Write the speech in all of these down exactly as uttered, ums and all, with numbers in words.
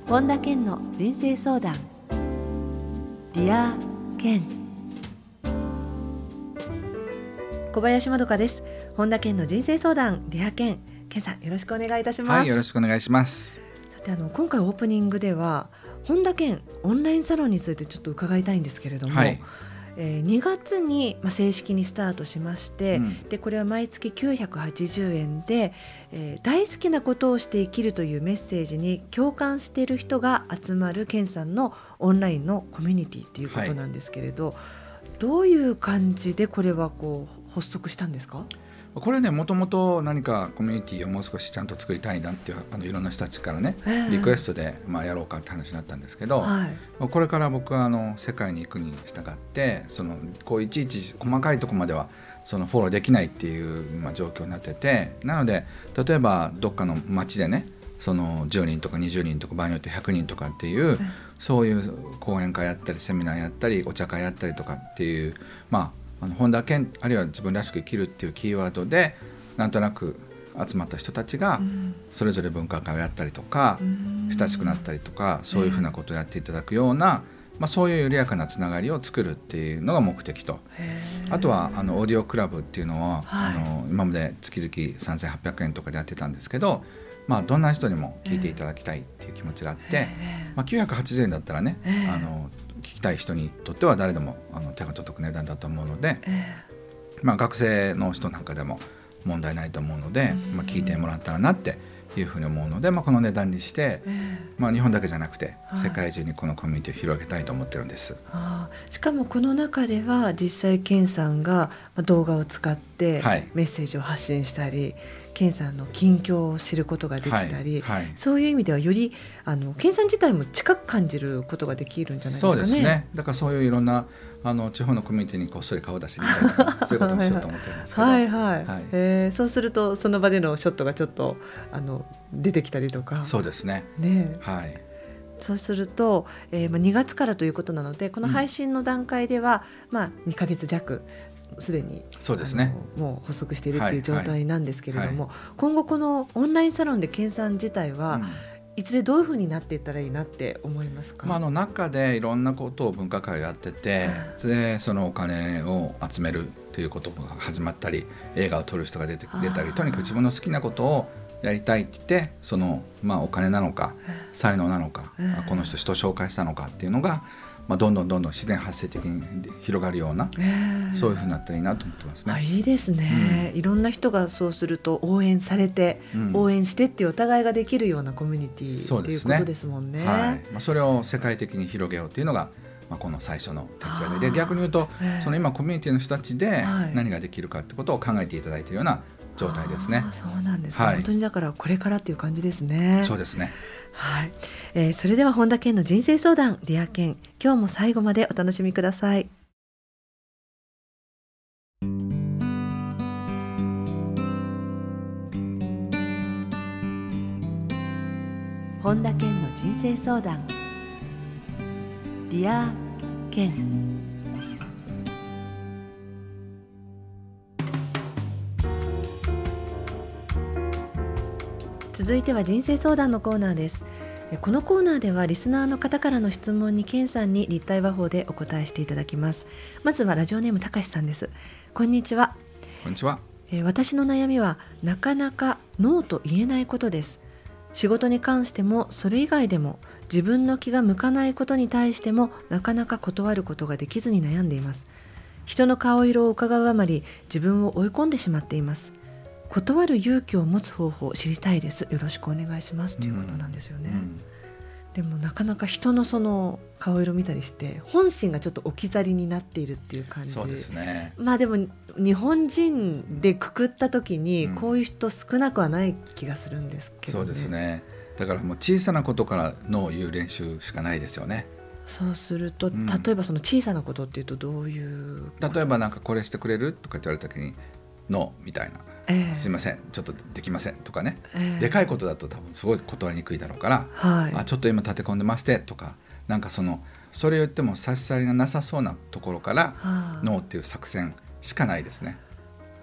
本田健の人生相談。ディア健。小林まどかです。本田健の人生相談、ディア健。健さん、よろしくお願いいたします。 はい、よろしくお願いします。 さて、あの今回オープニングでは本田健オンラインサロンについてちょっと伺いたいんですけれども、はい、えー、にがつに、まあ、正式にスタートしまして、うん、でこれは毎月きゅうひゃくはちじゅうえんで、えー、大好きなことをして生きるというメッセージに共感している人が集まる健さんのオンラインのコミュニティということなんですけれど、はい、どういう感じでこれはこう発足したんですか？ これね、もともと何かコミュニティをもう少しちゃんと作りたいなっていうあのいろんな人たちからね、えー、リクエストで、まあ、やろうかって話になったんですけど、はい、これから僕はあの世界に行くに従ってそのこういちいち細かいところまではそのフォローできないっていう、まあ、状況になってて、なので例えばどっかの街でねそのじゅうにんとかにじゅうにんとか場合によってひゃくにんとかっていう、うん、そういう講演会やったりセミナーやったりお茶会やったりとかっていう、まああの本田健あるいは自分らしく生きるっていうキーワードでなんとなく集まった人たちがそれぞれ文化会をやったりとか、うん、親しくなったりとかそういうふうなことをやっていただくような、まあ、そういう緩やかなつながりを作るっていうのが目的と、あとはあのオーディオクラブっていうのは、はい、あの今まで月々さんぜんはっぴゃくえんとかでやってたんですけど、まあ、どんな人にも聞いていただきたいっていう気持ちがあって、まあ、きゅうひゃくはちじゅうえんだったらね、あの聞きたい人にとっては誰でもあの手が届く値段だと思うので、まあ、学生の人なんかでも問題ないと思うので、まあ、聞いてもらったらなっていうふうに思うので、まあ、この値段にして、まあ、日本だけじゃなくて世界中にこのコミュニティを広げたいと思ってるんです。 あ、しかもこの中では実際健さんが動画を使ってメッセージを発信したり、はい、健さんの近況を知ることができたり、はいはい、そういう意味ではよりあの健さん自体も近く感じることができるんじゃないですかね。 そうですね。だからそういういろんなあの地方のコミュニティにこっそり顔を出してみたいなそういうこともしようと思ってるんですけどはいはい、はい、えー、そうするとその場でのショットがちょっとあの出てきたりとか。 そうですね。 ね、 はい、 そうすると、えーまあ、にがつからということなのでこの配信の段階では、うん、まあ、にかげつ弱すでにそうですね、 もう発足しているという状態なんですけれども、はいはい、今後このオンラインサロンで健さん自体は、うん、いずれどういうふうになっていったらいいなって思いますか？ まあ、あの中でいろんなことを分科会をやってて、でそのお金を集めるということが始まったり映画を撮る人が出て出たり、とにかく自分の好きなことをやりたいって言ってその、まあ、お金なのか才能なのか、えー、この人人を紹介したのかっていうのが、まあ、どんどんどんどん自然発生的に広がるような、えー、そういうふうになったらいいなと思ってますね。 あ、いいですね、うん、いろんな人がそうすると応援されて、うん、応援してっていうお互いができるようなコミュニティっていうことですもんね。 はい、まあ、それを世界的に広げようっていうのが、まあ、この最初の立ち上げで、逆に言うと、えー、その今コミュニティの人たちで何ができるかってことを考えていただいているような状態ですね。 あ、そうなんですね、 はい、 本当にだからこれからっていう感じですね。 そうですね、 はい、えー、それでは本田健の人生相談ディア健、今日も最後までお楽しみください。本田健の人生相談ディア健。続いては人生相談のコーナーです。このコーナーではリスナーの方からの質問に健さんに立体話法でお答えしていただきます。まずはラジオネームたかしさんです。こんにちは。 こんにちは。 えー、私の悩みはなかなかノーと言えないことです。仕事に関してもそれ以外でも自分の気が向かないことに対してもなかなか断ることができずに悩んでいます。人の顔色を伺うあまり自分を追い込んでしまっています。断る勇気を持つ方法を知りたいです。よろしくお願いしますということなんですよね。うんうん、でもなかなか人のその顔色見たりして本心がちょっと置き去りになっているっていう感じ。 そうですね。 まあでも日本人でくくった時にこういう人少なくはない気がするんですけどね。 そうですね。だからもう小さなことからノーを言う練習しかないですよね。 そうすると、うん、例えばその小さなことっていうとどういう？ 例えばなんかこれしてくれるとかって言われた時にノーみたいな、えー、すいませんちょっとできませんとかね、えー、でかいことだと多分すごい断りにくいだろうから、はい、あちょっと今立て込んでましてとか、なんかそのそれを言っても差し障りがなさそうなところから、はあ、ノーっていう作戦しかないですね。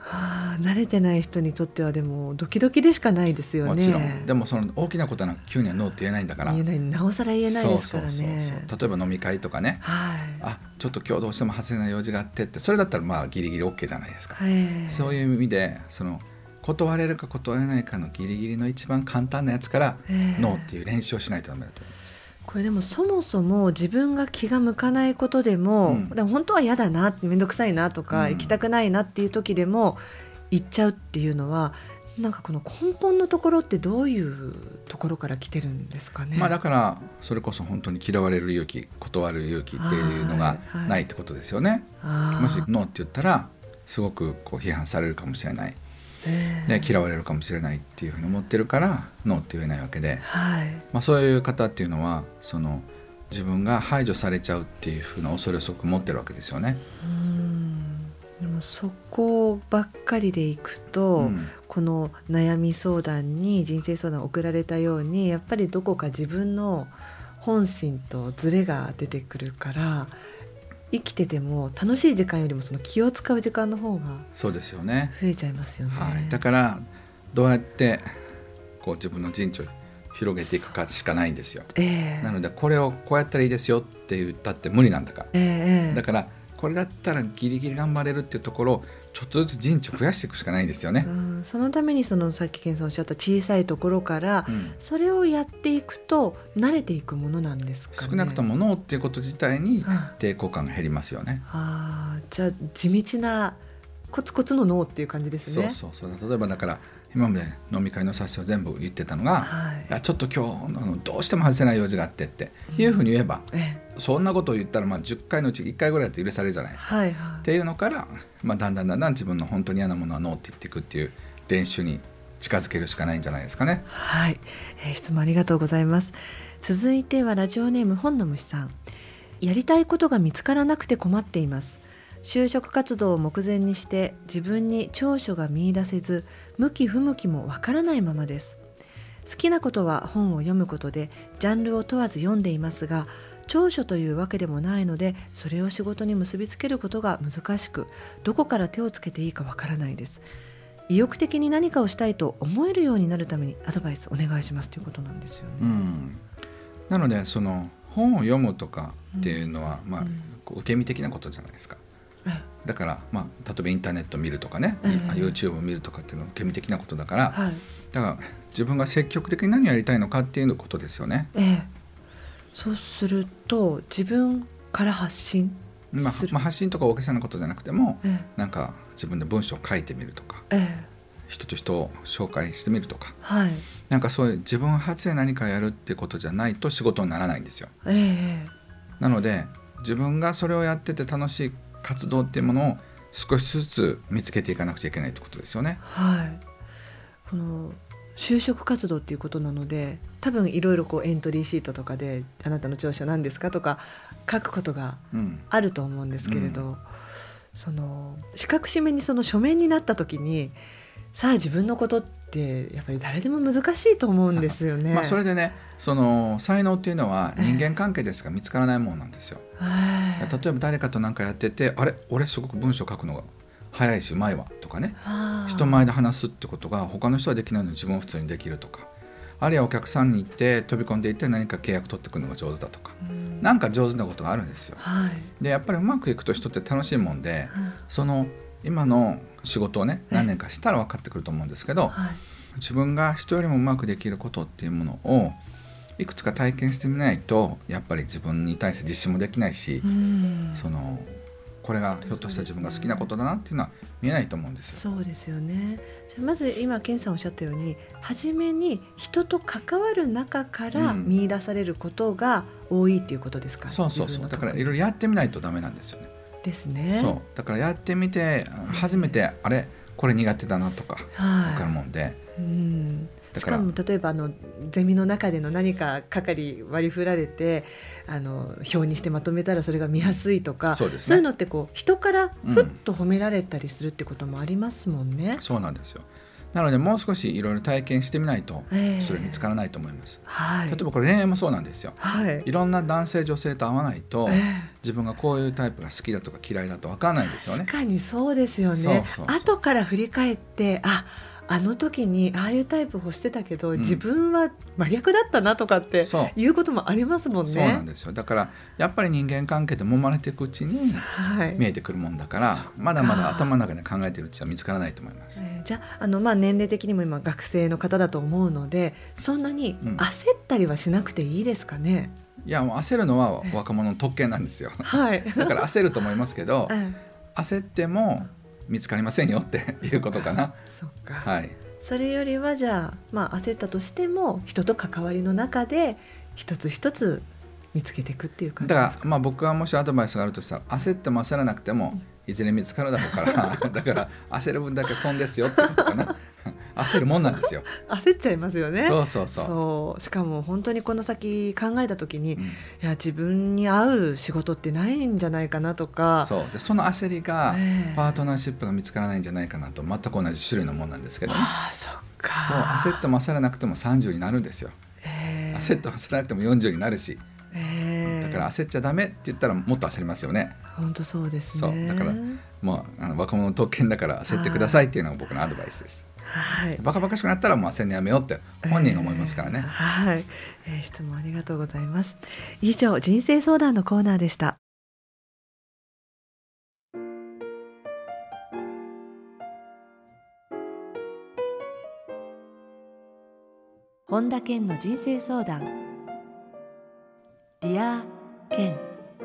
はあ、慣れてない人にとってはでもドキドキでしかないですよね。 もちろん。でもその大きなことなんか急にはノーって言えないんだから。 言えない、なおさら言えないですからね。 そうそうそうそう。例えば飲み会とかね、 はい、 あちょっと今日どうしても外せない用事があってって、それだったらまあギリギリ OK じゃないですか。 はい、 そういう意味でその断れるか断れないかのギリギリの一番簡単なやつからノーっていう練習をしないとダメだと思います。 これでもそもそも自分が気が向かないことでも、うん、でも本当は嫌だな、めんどくさいなとか、うん、行きたくないなっていう時でも行っちゃうっていうのは、なんかこの根本のところってどういうところから来てるんですかね。 まあ、だからそれこそ本当に嫌われる勇気、断る勇気っていうのがないってことですよね。はいはい、もしノーって言ったらすごくこう批判されるかもしれない、で嫌われるかもしれないっていうふうに思ってるからノーって言えないわけで、はい、まあ、そういう方っていうのはその自分が排除されちゃうっていうふうな恐れをすごく持ってるわけですよね。 うーん、でもそこばっかりでいくと、うん、この悩み相談に人生相談を送られたようにやっぱりどこか自分の本心とズレが出てくるから、生きてても楽しい時間よりもその気を使う時間の方がそうですよね、 増えちゃいますよね。 はい、だからどうやってこう自分の陣地を広げていくかしかないんですよ。えー、なのでこれをこうやったらいいですよって言ったって無理なんだから、えー、だからこれだったらギリギリ頑張れるっていうところをちょっとずつ陣地を増やしていくしかないんですよね。 うん、そのためにそのさっき健さんおっしゃった小さいところから、うん、それをやっていくと慣れていくものなんですかね。 少なくともノーっていうこと自体に抵抗感が減りますよね。 うん、あ、じゃあ地道なコツコツのノーっていう感じですね。 そうそうそう。例えばだから今まで飲み会の冊子を全部言ってたのが、はい、いやちょっと今日どうしても外せない用事があってっていうふうに言えば、うん、ええ、そんなことを言ったらまあじゅっかいのうちいっかいぐらいだと許されるじゃないですか、はいはい、っていうのから、まあ、だんだんだんだん自分の本当に嫌なものはノーって言っていくっていう練習に近づけるしかないんじゃないですかね。 はい、えー、質問ありがとうございます。続いてはラジオネーム本の虫さん。やりたいことが見つからなくて困っています。就職活動を目前にして自分に長所が見出せず、向き不向きもわからないままです。好きなことは本を読むことでジャンルを問わず読んでいますが、長所というわけでもないのでそれを仕事に結びつけることが難しく、どこから手をつけていいかわからないです。意欲的に何かをしたいと思えるようになるためにアドバイスお願いしますということなんですよね。 うん、なのでその本を読むとかっていうのは、うん、まあ、受け身的なことじゃないですか。だから、まあ、例えばインターネット見るとかね、えー、YouTube を見るとかっていうのは受け身的なことだから、はい、だから自分が積極的に何をやりたいのかっていうことですよね。 えー、そうすると自分から発信する、 まあまあ、発信とか大げさなことじゃなくても、えー、なんか自分で文章を書いてみるとか、えー、人と人を紹介してみるとか、はい、なんかそういう自分発で何かやるってことじゃないと仕事にならないんですよ。えー、なので自分がそれをやってて楽しい活動っていうものを少しずつ見つけていかなくちゃいけないってことですよね。 はい、この就職活動っていうことなので、多分いろいろこうエントリーシートとかであなたの長所何ですかとか書くことがあると思うんですけれど、うんうん、その四角締めにその書面になった時にさあ自分のことってやっぱり誰でも難しいと思うんですよね。 まあ、それでね、その才能っていうのは人間関係でしか見つからないものなんですよ。えー、例えば誰かと何かやってて、あれ俺すごく文章書くのが早いしうまいわとかね、人前で話すってことが他の人はできないのに自分は普通にできるとか、あるいはお客さんに行って飛び込んでいって何か契約取ってくるのが上手だとか、んなんか上手なことがあるんですよ。はい、でやっぱりうまくいくと人って楽しいもんで、うん、その今の仕事をね何年かしたら分かってくると思うんですけど、はい、自分が人よりもうまくできることっていうものをいくつか体験してみないとやっぱり自分に対して自信もできないし、そのこれがひょっとしたら自分が好きなことだなっていうのは見えないと思うんですよ。 そうですよね。じゃあまず今健さんおっしゃったように、初めに人と関わる中から見出されることが多いっていうことですか、ね、うん、 そうそうそう。だからいろいろやってみないとダメなんですよね。 ですね。 そうだからやってみて初めて、うん、あれこれ苦手だなとか分かるもんで、はい、うん、 しかも例えばあのゼミの中での何か係割り振られてあの表にしてまとめたらそれが見やすいとか、そうですね、そういうのってこう人からふっと褒められたりするってこともありますもんね。 うん、そうなんですよ。 なのでもう少しいろいろ体験してみないとそれ見つからないと思います、 えーはい、 例えばこれ恋愛もそうなんですよ、 はい、 いろんな男性女性と会わないと、えー、自分がこういうタイプが好きだとか嫌いだと分からないですよね。 確かにそうですよね。そうそうそう、後から振り返ってああの時にああいうタイプ欲してたけど、うん、自分は真逆だったなとかっていうこともありますもんね。 そうなんですよ。だからやっぱり人間関係で揉まれていくうちに見えてくるもんだから、はい、まだまだ頭の中で考えているうちは見つからないと思います、 えー、じゃあ、あの、まあ、年齢的にも今学生の方だと思うのでそんなに焦ったりはしなくていいですかね。 うん、いやもう焦るのは若者の特権なんですよ、 はい、 だから焦ると思いますけど、焦っても見つかりませんよっていうことかな。 そうか、 はい、 それよりはじゃあ、まあ、焦ったとしても人と関わりの中で一つ一つ見つけていくっていう感じですか。 だから、まあ、僕はもしアドバイスがあるとしたら焦っても焦らなくてもいずれ見つかるだろうからだから焦る分だけ損ですよってことかな焦るもんなんですよ。 焦っちゃいますよね。 そうそうそう。 そうしかも本当にこの先考えた時に、うん、いや自分に合う仕事ってないんじゃないかなとか、 そうでその焦りが、えー、パートナーシップが見つからないんじゃないかなと全く同じ種類のものなんですけどね。 ああそっか。 そう焦っても焦らなくてもさんじゅうになるんですよ、えー、焦っても焦らなくてもよんじゅうになるし、えー、だから焦っちゃダメって言ったらもっと焦りますよね。 本当そうですね。 そうだからもうあの若者の特権だから焦ってくださいっていうのが僕のアドバイスです。はい、バカバカしくなったらもう焦るのやめようって本人が思いますからね、 えーはいえー、質問ありがとうございます。以上人生相談のコーナーでした。本田健の人生相談ディア健。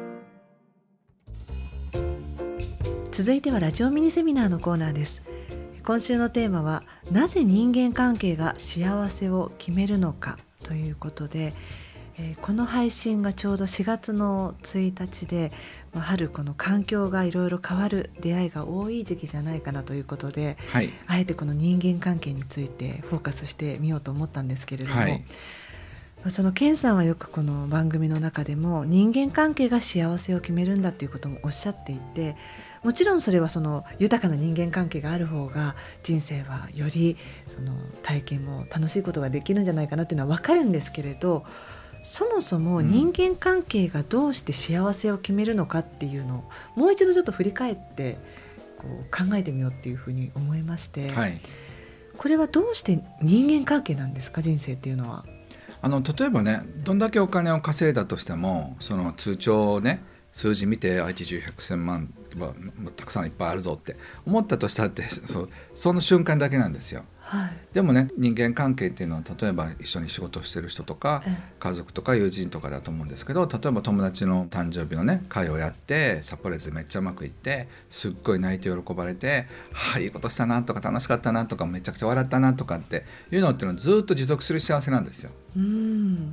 続いてはラジオミニセミナーのコーナーです。今週のテーマはなぜ人間関係が幸せを決めるのかということで、えー、この配信がちょうどしがつのついたちで、まあ、春この環境がいろいろ変わる出会いが多い時期じゃないかなということで、はい、あえてこの人間関係についてフォーカスしてみようと思ったんですけれども、はい、そのケンさんはよくこの番組の中でも人間関係が幸せを決めるんだということもおっしゃっていて、もちろんそれはその豊かな人間関係がある方が人生はよりその体験も楽しいことができるんじゃないかなっていうのは分かるんですけれど、そもそも人間関係がどうして幸せを決めるのかっていうのをもう一度ちょっと振り返ってこう考えてみようっていうふうに思いまして、はい、これはどうして人間関係なんですか、人生っていうのは。 あの例えばね、どんだけお金を稼いだとしてもその通帳をね数字見ていちじゅうひゃくせんまんはたくさんいっぱいあるぞって思ったとしたってそ, その瞬間だけなんですよ、はい、でもね人間関係っていうのは例えば一緒に仕事をしてる人とか、ええ、家族とか友人とかだと思うんですけど、例えば友達の誕生日のね会をやってサプライズめっちゃうまくいってすっごい泣いて喜ばれて、はあいいことしたなとか楽しかったなとかめちゃくちゃ笑ったなとかっていうのっていうのはずっと持続する幸せなんですよ。うん、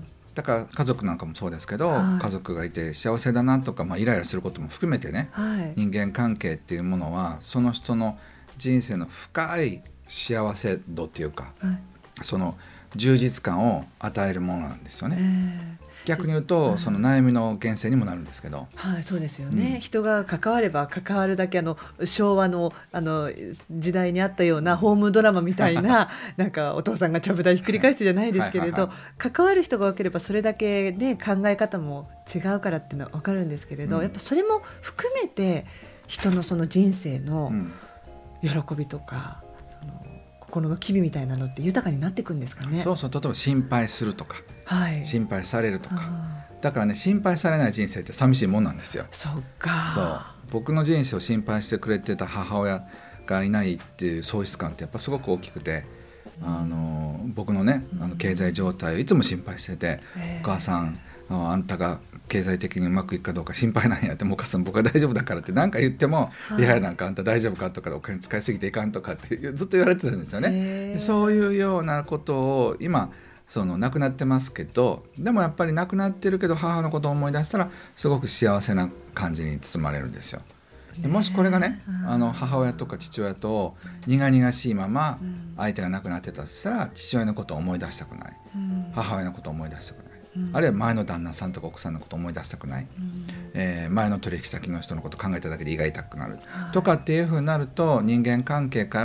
だから家族なんかもそうですけど、はい、家族がいて幸せだなとか、まあ、イライラすることも含めてね、はい、人間関係っていうものはその人の人生の深い幸せ度っていうか、はい、その充実感を与えるものなんですよね、えー、逆に言うと、はい、その悩みの源泉にもなるんですけど、 はい、そうですよね、うん、人が関われば関わるだけあの昭和 の, あの時代にあったようなホームドラマみたいななんかお父さんがちゃぶ台ひっくり返すじゃないですけれど、はいはいはい、関わる人が多ければそれだけ、ね、考え方も違うからっていうのは分かるんですけれど、うん、やっぱそれも含めて人のその人生の喜びとか、その心の機微みたいなのって豊かになっていくんですかね。 そうそう、例えば心配するとか、はい、心配されるとか、だからね心配されない人生って寂しいもんなんですよ。 そうか。 そう僕の人生を心配してくれてた母親がいないっていう喪失感ってやっぱすごく大きくて、うん、あの僕のねあの経済状態をいつも心配してて、うん、お母さんあんたが経済的にうまくいくかどうか心配なんやって、もうお母さん僕は大丈夫だからって何か言っても、はい、いやなんかあんた大丈夫かとかお金使いすぎていかんとかってずっと言われてたんですよね。でそういうようなことを今その亡くなってますけど、でもやっぱり亡くなってるけど母のことを思い出したらすごく幸せな感じに包まれるんですよ。でもしこれがねあの母親とか父親と苦々しいまま相手が亡くなってたとしたら、父親のことを思い出したくない、母親のことを思い出したくない、あるいは前の旦那さんとか奥さんのことを思い出したくない、えー、前の取引先の人のことを考えただけで胃が痛くなるとかっていう風になると、人間関係から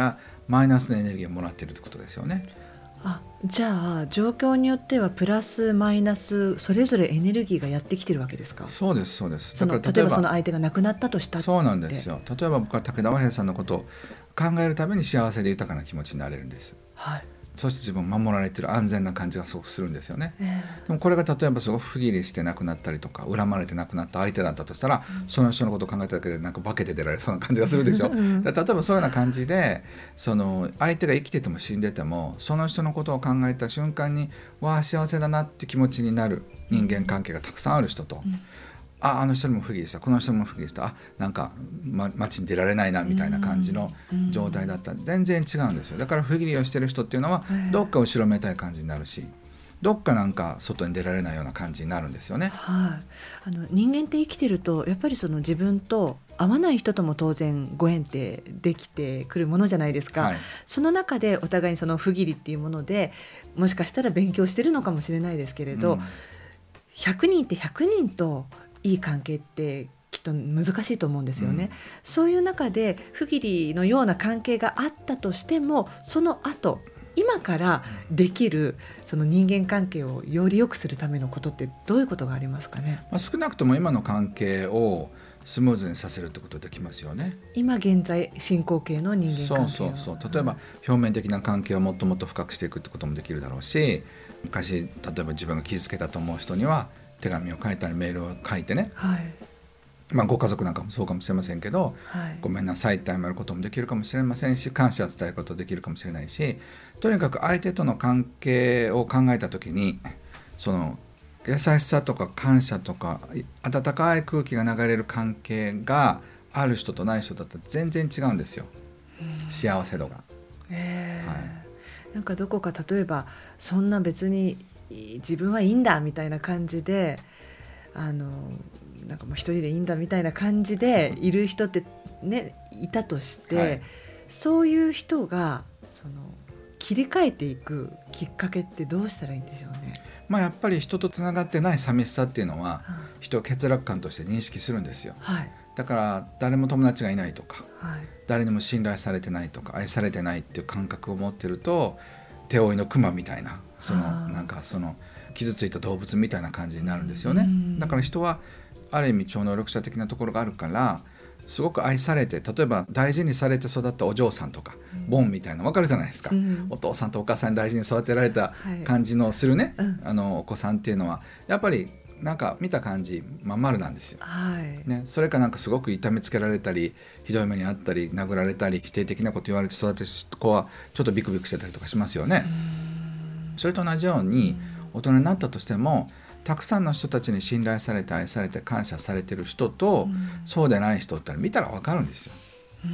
マイナスのエネルギーをもらっているってことですよね。 あ、じゃあ状況によってはプラスマイナスそれぞれエネルギーがやってきてるわけですか？ そうですそうです。 その例えばその相手が亡くなったとしたって。 そうなんですよ。例えば僕は武田和平さんのことを考えるために幸せで豊かな気持ちになれるんです、 はい、 そして自分を守られてる安全な感じがすごくするんですよね、 えー、でもこれが例えばすごく不義理して亡くなったりとか恨まれて亡くなった相手だったとしたら、うん、その人のことを考えただけでなんか化けて出られそうな感じがするでしょ、うん、だ例えばそういうような感じでその相手が生きてても死んでてもその人のことを考えた瞬間にわあ幸せだなって気持ちになる人間関係がたくさんある人と、うん、ああの人にも不義でしたこの人にも不義でしたあなんか、ま、街に出られないなみたいな感じの状態だったら全然違うんですよ。だから不義理をしてる人っていうのはどっか後ろめたい感じになるしどっかなんか外に出られないような感じになるんですよね、 はい、あの人間って生きてるとやっぱりその自分と合わない人とも当然ご縁ってできてくるものじゃないですか、はい、その中でお互いにその不義理っていうものでもしかしたら勉強してるのかもしれないですけれど、うん、ひゃくにんってひゃくにんといい関係ってきっと難しいと思うんですよね、うん、そういう中で不義理のような関係があったとしてもその後今からできるその人間関係をより良くするためのことってどういうことがありますかね？ まあ、少なくとも今の関係をスムーズにさせるってことできますよね。 今現在進行形の人間関係をそうそうそう例えば表面的な関係をもっともっと深くしていくってこともできるだろうし昔例えば自分が傷つけたと思う人には手紙を書いたりメールを書いてね、はいまあ、ご家族なんかもそうかもしれませんけど、はい、ごめんなさいって謝ることもできるかもしれませんし感謝を伝えることできるかもしれないしとにかく相手との関係を考えた時にその優しさとか感謝とか温かい空気が流れる関係がある人とない人だったら全然違うんですよ、うん、幸せ度が、 えーはい、なんかどこか例えばそんな別に自分はいいんだみたいな感じであのなんかもう一人でいいんだみたいな感じでいる人ってねいたとして、はい、そういう人がその切り替えていくきっかけってどうしたらいいんでしょうね。 まあ、やっぱり人とつながってない寂しさっていうのは人を欠落感として認識するんですよ、はい、だから誰も友達がいないとか、はい、誰にも信頼されてないとか愛されてないっていう感覚を持ってると手負いのクマみたいなそのなんかその傷ついた動物みたいな感じになるんですよね。だから人はある意味超能力者的なところがあるからすごく愛されて例えば大事にされて育ったお嬢さんとか、うん、ボンみたいな分かるじゃないですか、うん、お父さんとお母さんに大事に育てられた感じのするね、はい、あのお子さんっていうのはやっぱりなんか見た感じまん丸なんですよ、はいね、それかなんかすごく痛めつけられたりひどい目にあったり殴られたり否定的なこと言われて育てる子はちょっとビクビクしてたりとかしますよね。それと同じように大人になったとしてもたくさんの人たちに信頼されて愛されて感謝されてる人と、うん、そうでない人って見たら分かるんですよ、 うん、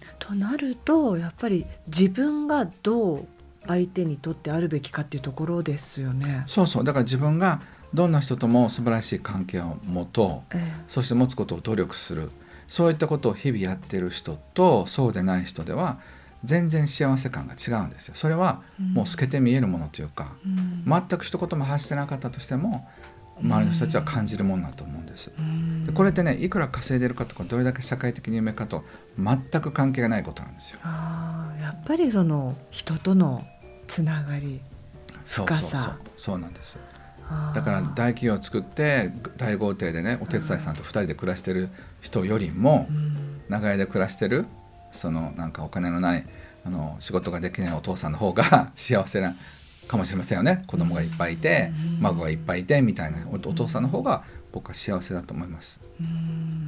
となるとやっぱり自分がどう相手にとってあるべきかっていうところですよね。 そうそうだから自分がどんな人とも素晴らしい関係を持とう、ええ、そして持つことを努力するそういったことを日々やってる人とそうでない人では全然幸せ感が違うんですよ。それはもう透けて見えるものというか、うん、全く一言も発してなかったとしても周りの人たちは感じるものだと思うんです、うん、でこれってねいくら稼いでるかとかどれだけ社会的に有名かと全く関係がないことなんですよ。 あやっぱりその人とのつながり深さそうそうそうそうなんです。だから大企業を作って大豪邸でねお手伝いさんとふたりで暮らしてる人よりも、うん、長屋で暮らしてるそのなんかお金のないあの仕事ができないお父さんの方が幸せなかもしれませんよね。子供がいっぱいいて、うん、孫がいっぱいいてみたいな お, お父さんの方が僕は幸せだと思います、 うん、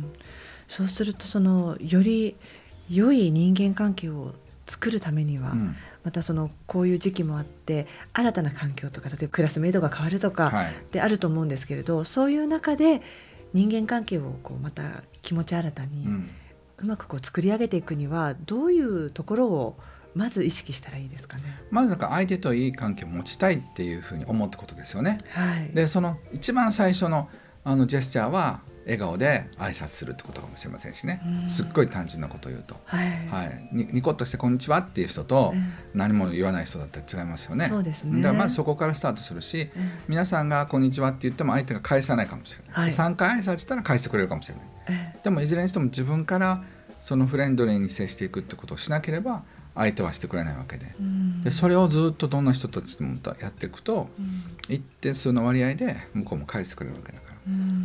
そうするとそのより良い人間関係を作るためには、うん、またそのこういう時期もあって新たな環境とか例えばクラスメイトが変わるとかってあると思うんですけれど、はい、そういう中で人間関係をこうまた気持ち新たに、うんうまくこう作り上げていくにはどういうところをまず意識したらいいですかね。 まずなんか相手といい関係を持ちたいっていうふうに思ったことですよね、 はい、 でその一番最初の、あのジェスチャーは笑顔で挨拶するってことかもしれませんしね、すっごい単純なことを言うと、はいはい、にニコッとしてこんにちはっていう人と何も言わない人だったら違いますよね。 そうですね。 だからまずそこからスタートするし、皆さんがこんにちはって言っても相手が返さないかもしれない、はい、さんかい挨拶したら返してくれるかもしれない、でもいずれにしても自分からそのフレンドリーに接していくってことをしなければ相手はしてくれないわけで、 うん、 でそれをずっとどんな人たちもやっていくと、うん、一定数の割合で向こうも返してくれるわけだから、うん、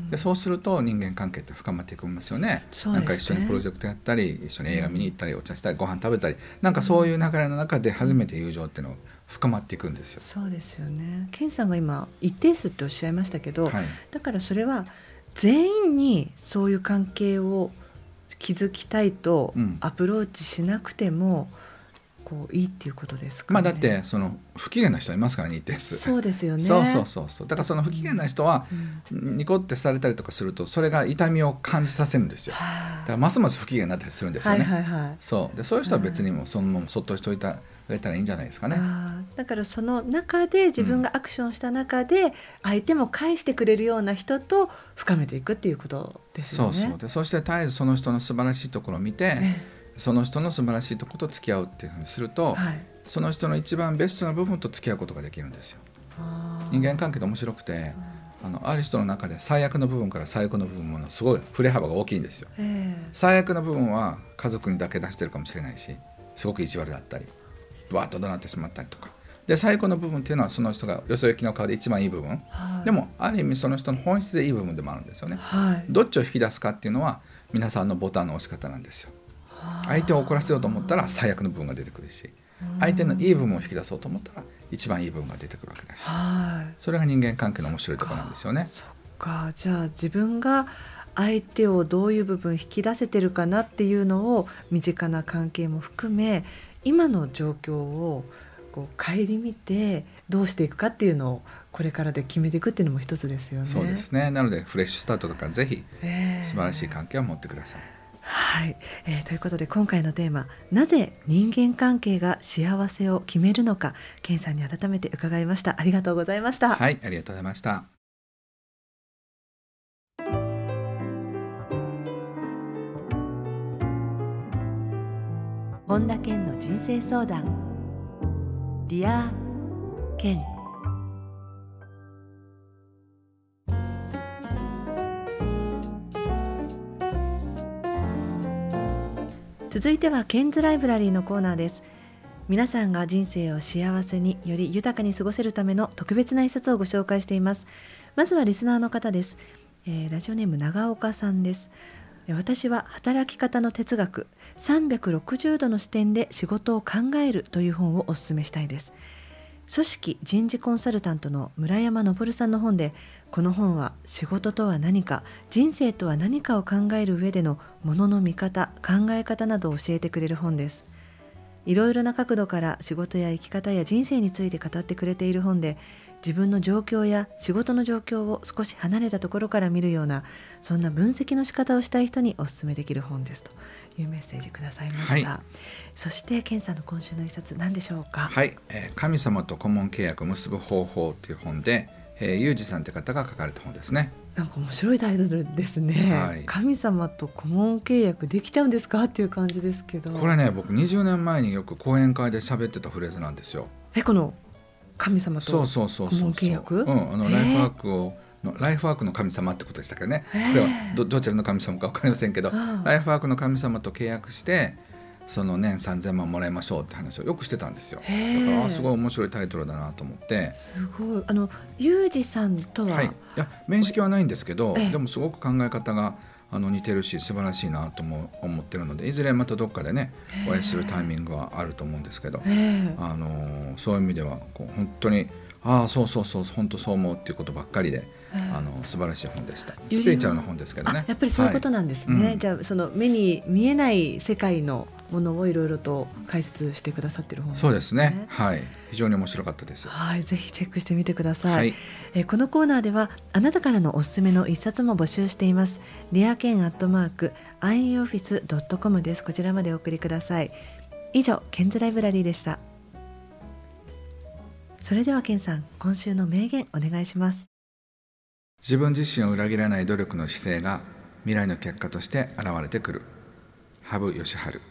でそうすると人間関係って深まっていきますよね。 そうですね。 なんか一緒にプロジェクトやったり一緒に映画見に行ったりお茶したりご飯食べたり、なんかそういう流れの中で初めて友情っていうのを深まっていくんですよ。 そうですよね。ケンさんが今一定数っておっしゃいましたけど、 はい、 だからそれは全員にそういう関係を築きたいとアプローチしなくてもこういいっていうことですかね。 まあ、だってその不機嫌な人いますからね一定数。 そうですよね。 そうそうそうそう。だからその不機嫌な人はニコってされたりとかするとそれが痛みを感じさせるんですよ。だからますます不機嫌になったりするんですよね。 はいはいはい、 そうでそういう人は別にもそのままそっとしておいてあげたらいいんじゃないですかね。 あだからその中で自分がアクションした中で相手も返してくれるような人と深めていくっていうことですよね。 そうそうでそして絶えずその人の素晴らしいところを見て、ええその人の素晴らしいところと付き合うっていうふうにすると、はい、その人の一番ベストな部分と付き合うことができるんですよ。人間関係って面白くて、あのある人の中で最悪の部分から最悪の部分ものすごい振れ幅が大きいんですよ。最悪の部分は家族にだけ出してるかもしれないしすごく意地悪だったりわーっと怒鳴ってしまったりとかで最高の部分っていうのはその人がよそ行きの顔で一番いい部分、はい、でもある意味その人の本質でいい部分でもあるんですよね、はい、どっちを引き出すかっていうのは皆さんのボタンの押し方なんですよ。相手を怒らせようと思ったら最悪の部分が出てくるし相手のいい部分を引き出そうと思ったら一番いい部分が出てくるわけだし、はい、それが人間関係の面白いところなんですよね。 そっか、じゃあ自分が相手をどういう部分引き出せてるかなっていうのを身近な関係も含め今の状況をこう顧みてどうしていくかっていうのをこれからで決めていくっていうのも一つですよね。 そうですね。なのでフレッシュスタートとかぜひ素晴らしい関係を持ってください。 はい、えー、ということで今回のテーマ、なぜ人間関係が幸せを決めるのか、ケンさんに改めて伺いました。ありがとうございました。 はい、ありがとうございました。 本田健の人生相談、ディア健。続いてはケンズライブラリーのコーナーです。皆さんが人生を幸せにより豊かに過ごせるための特別な一冊をご紹介しています。まずはリスナーの方です。えー、ラジオネーム長岡さんです。私は働き方の哲学さんびゃくろくじゅうどの視点で仕事を考えるという本をお勧めしたいです。組織人事コンサルタントの村山昇さんの本で、この本は仕事とは何か、人生とは何かを考える上でのものの見方、考え方などを教えてくれる本です。いろいろな角度から仕事や生き方や人生について語ってくれている本で、自分の状況や仕事の状況を少し離れたところから見るような、そんな分析の仕方をしたい人にお勧めできる本ですというメッセージくださいました。はい、そしてケンさんの今週の一冊何でしょうか。 はい、えー、神様と顧問契約を結ぶ方法という本で、えー、ユージさんという方が書かれた本ですね。 なんか面白いタイトルですね、はい、神様と顧問契約できちゃうんですかっていう感じですけど、 これね、僕にじゅうねんまえによく講演会で喋ってたフレーズなんですよ。 え、この神様と顧問契約、 うん、あのライフワークをライフワークの神様ってことでしたけどね、これは ど, どちらの神様か分かりませんけど、ライフワークの神様と契約してその年さんぜんまんもらいましょうって話をよくしてたんですよ。だからあすごい面白いタイトルだなと思って。 すごい。あのユージさんとは、はい、いや面識はないんですけど、でもすごく考え方があの似てるし素晴らしいなとも思ってるので、いずれまたどっかでねお会いするタイミングはあると思うんですけど、あのそういう意味ではこう本当にああそうそうそう本当そう思うっていうことばっかりで、あの素晴らしい本でした。スピリチュアルな本ですけどね。 やっぱりそういうことなんですね、はい、うん、じゃあその目に見えない世界のものをいろいろと解説してくださっている本ですね。 そうですね、はい、非常に面白かったです。 はい、ぜひチェックしてみてください。はい、えこのコーナーではあなたからのおすすめの一冊も募集しています。レアケンアットマーク アイオフィスドットコム です。こちらまでお送りください。以上、ケンズライブラリーでした。それではケンさん、今週の名言お願いします。 自分自身を裏切らない努力の姿勢が未来の結果として現れてくる。羽生善治。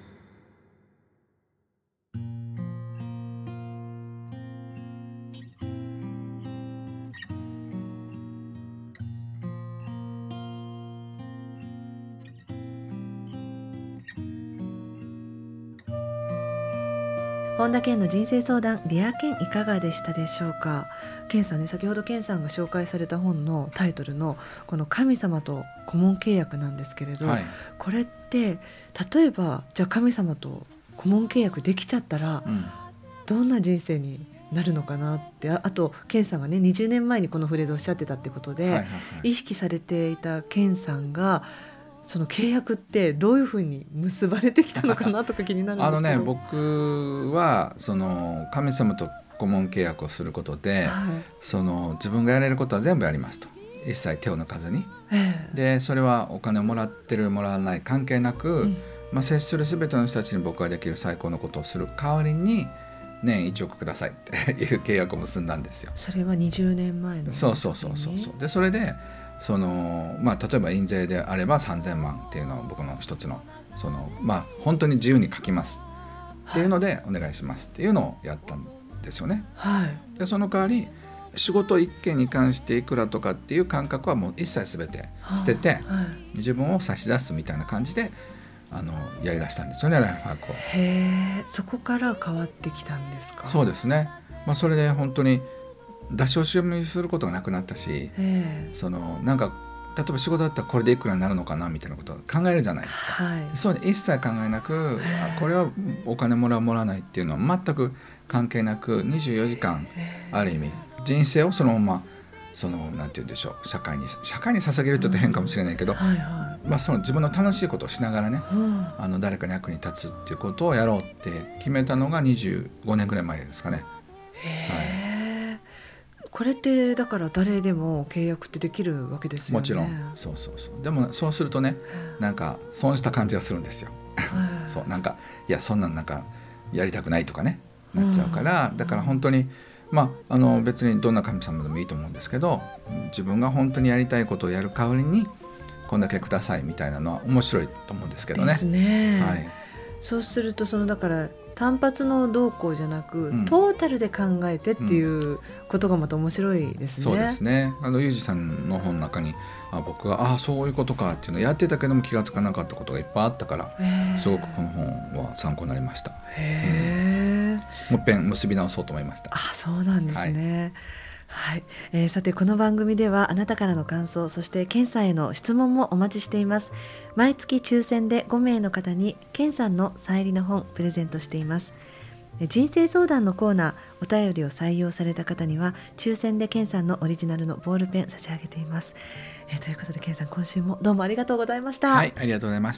本田健の人生相談ディア健いかがでしたでしょうか。健さんね、先ほど健さんが紹介された本のタイトルのこの神様と顧問契約なんですけれど、はい、これって例えばじゃあ神様と顧問契約できちゃったら、うん、どんな人生になるのかなって。 あ, あと健さんがねにじゅうねんまえにこのフレーズをおっしゃってたってことで、はいはいはい、意識されていた健さんがその契約ってどういうふうに結ばれてきたのかなとか気になるんですけどあのね、 僕はその神様と顧問契約をすることで、はい、その自分がやれることは全部やりますと、一切手を抜かずに、えー、でそれはお金をもらってるもらわない関係なく、うんまあ、接する全ての人たちに僕ができる最高のことをする代わりに年いちおくくださいっていう契約を結んだんですよ。 それはにじゅうねんまえのそうそうそうそうそう。でそれでその、まあ、例えば印税であればさんぜんまんっていうのを僕の一つの、その、まあ、本当に自由に書きますっていうのでお願いしますっていうのをやったんですよね、はい、でその代わり仕事一件に関していくらとかっていう感覚はもう一切全て捨てて、はい、自分を差し出すみたいな感じであのやりだしたんですよね、ライフハックを。 へー、そこから変わってきたんですか。 そうですね、まあ、それで本当に出し惜しみすることがなくなったし、そのなんか例えば仕事だったらこれでいくらになるのかなみたいなことを考えるじゃないですか、はい、そうで一切考えなく、あこれはお金もらうもらわないっていうのは全く関係なくにじゅうよじかんある意味人生をそのままそのなんて言うんでしょう、社会に社会に捧げるって言うと変かもしれないけど、うんはいはいまあ、その自分の楽しいことをしながらね、うん、あの誰かに役に立つっていうことをやろうって決めたのがにじゅうごねんぐらい前ですかね。 へー、はいこれってだから誰でも契約ってできるわけですよね。 もちろんそうそうそう。でもそうするとね、なんか損した感じがするんですよそうなんかいやそんなんなんかやりたくないとかねなっちゃうから、だから本当にまああの別にどんな神様でもいいと思うんですけど、自分が本当にやりたいことをやる代わりにこんだけくださいみたいなのは面白いと思うんですけどね。 ですね、はい、そうするとそのだから単発の動向じゃなく、うん、トータルで考えてっていうことがまた面白いですね、 そうですね。あのユージさんの本の中にあ僕があそういうことかっていうのをやってたけども気がつかなかったことがいっぱいあったからすごくこの本は参考になりました。へー、うん、もう一遍結び直そうと思いました。 あそうなんですね、はいはいえー、さてこの番組ではあなたからの感想そして健さんへの質問もお待ちしています。毎月抽選でごめいの方に健さんのサイン入りの本プレゼントしています。人生相談のコーナーお便りを採用された方には抽選で健さんのオリジナルのボールペン差し上げています、えー、ということで健さん今週もどうもありがとうございました。 はい、ありがとうございました。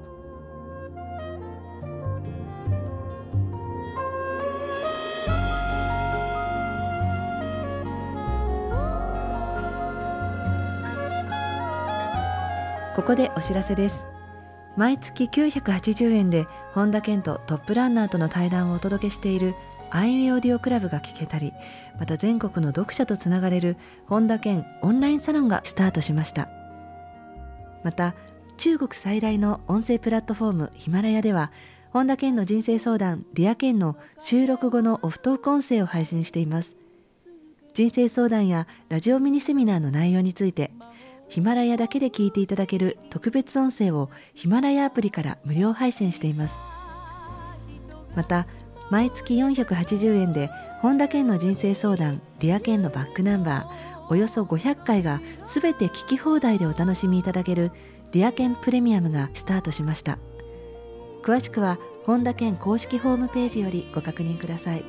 ここでお知らせです。毎月きゅうひゃくはちじゅうえんで本田健とトップランナーとの対談をお届けしているアイウェイオーディオクラブが聞けたり、また全国の読者とつながれる本田健オンラインサロンがスタートしました。また中国最大の音声プラットフォームヒマラヤでは本田健の人生相談ディア健の収録後のオフトーク音声を配信しています。人生相談やラジオミニセミナーの内容についてヒマラヤだけで聞いていただける特別音声をヒマラヤアプリから無料配信しています。また毎月よんひゃくはちじゅうえんで本田健の人生相談ディア健のバックナンバーおよそごひゃっかいがすべて聞き放題でお楽しみいただけるディア健プレミアムがスタートしました。詳しくは本田健公式ホームページよりご確認ください。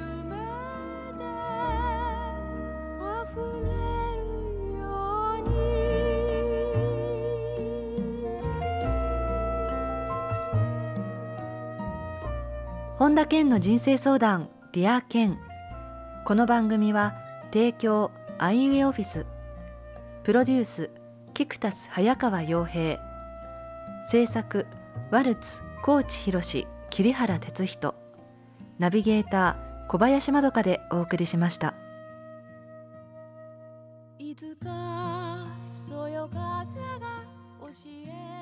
本田健の人生相談ディア健。この番組は提供アイウェイオフィス、プロデュースキクタス早川洋平、制作ワルツ高知博桐原哲人、ナビゲーター小林まどかでお送りしました。いつかそよ風が教え